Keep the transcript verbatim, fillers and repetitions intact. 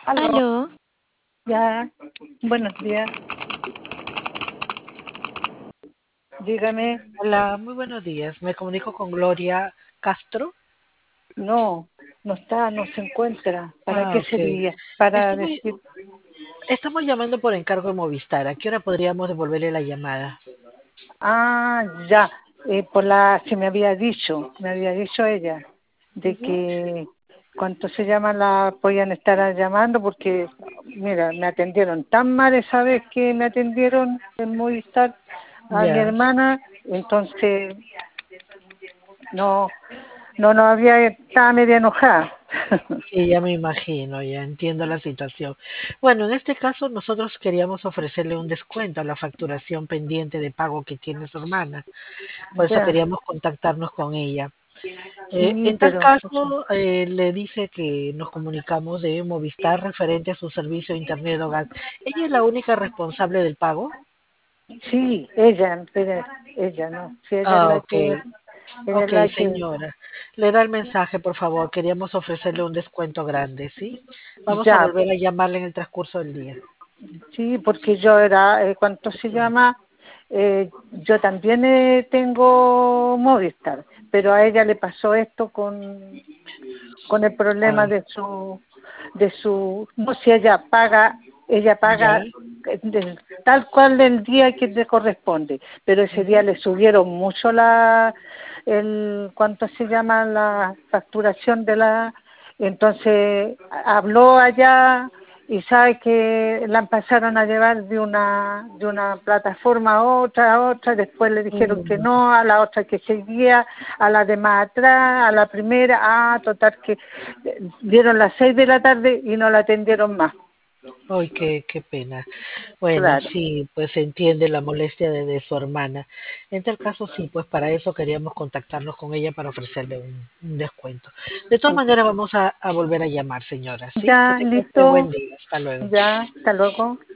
Aló, Aló, ya, buenos días, dígame, Hola, muy buenos días. Me comunico con Gloria Castro. no, no está, no se encuentra, ¿para Ah, qué ok. sería? Para Estamos, decir, estamos llamando por encargo de Movistar. ¿A qué hora podríamos devolverle la llamada? ah, ya, eh, por la, se me había dicho, me había dicho ella, de Ujú. que, ¿cuánto se llama? La podían estar llamando porque, mira, me atendieron tan mal esa vez que me atendieron en Movistar a mi Ya, hermana, entonces, no, no, no había, estaba media enojada. sí, ya me imagino, ya entiendo la situación. Bueno, en este caso nosotros queríamos ofrecerle un descuento a la facturación pendiente de pago que tiene su hermana. Por eso Ya, queríamos contactarnos con ella. Eh, sí, en tal pero, pucha, caso, eh, le dice que nos comunicamos de Movistar referente a su servicio de Internet o gas. ¿Ella es la única responsable del pago? sí, ella, ella, ella, no, sí, ella es Ah, la ok. que, ella es Ok, la que, señora. Le da el mensaje, por favor. Queríamos ofrecerle un descuento grande, ¿sí? Vamos a ya, volver a llamarle en el transcurso del día. sí, porque yo era, eh, ¿cuánto se llama? Eh, yo también eh, tengo Movistar, pero a ella le pasó esto con, con el problema Ay, de su, de su, no, si ella paga, ella ya. paga eh, del- tal cual el día que le corresponde, pero ese día Ujú. le subieron mucho la, el, ¿cuánto se llama? La facturación de la, entonces habló allá y sabe que la empezaron a llevar de una de una plataforma a otra, a otra, después le dijeron que Mm, no, a la otra que seguía, a la de más atrás, a la primera, ah, total que eh, dieron las seis de la tarde y no la atendieron más, Ay, qué, qué pena. Bueno, claro. sí, pues se entiende la molestia de, de su hermana. En tal caso, sí, pues para eso queríamos contactarnos con ella para ofrecerle un, un descuento. De todas maneras, vamos a, a volver a llamar, señora, ¿sí? Que Ya, tenga este buen listo, día. Hasta luego. ya, hasta luego.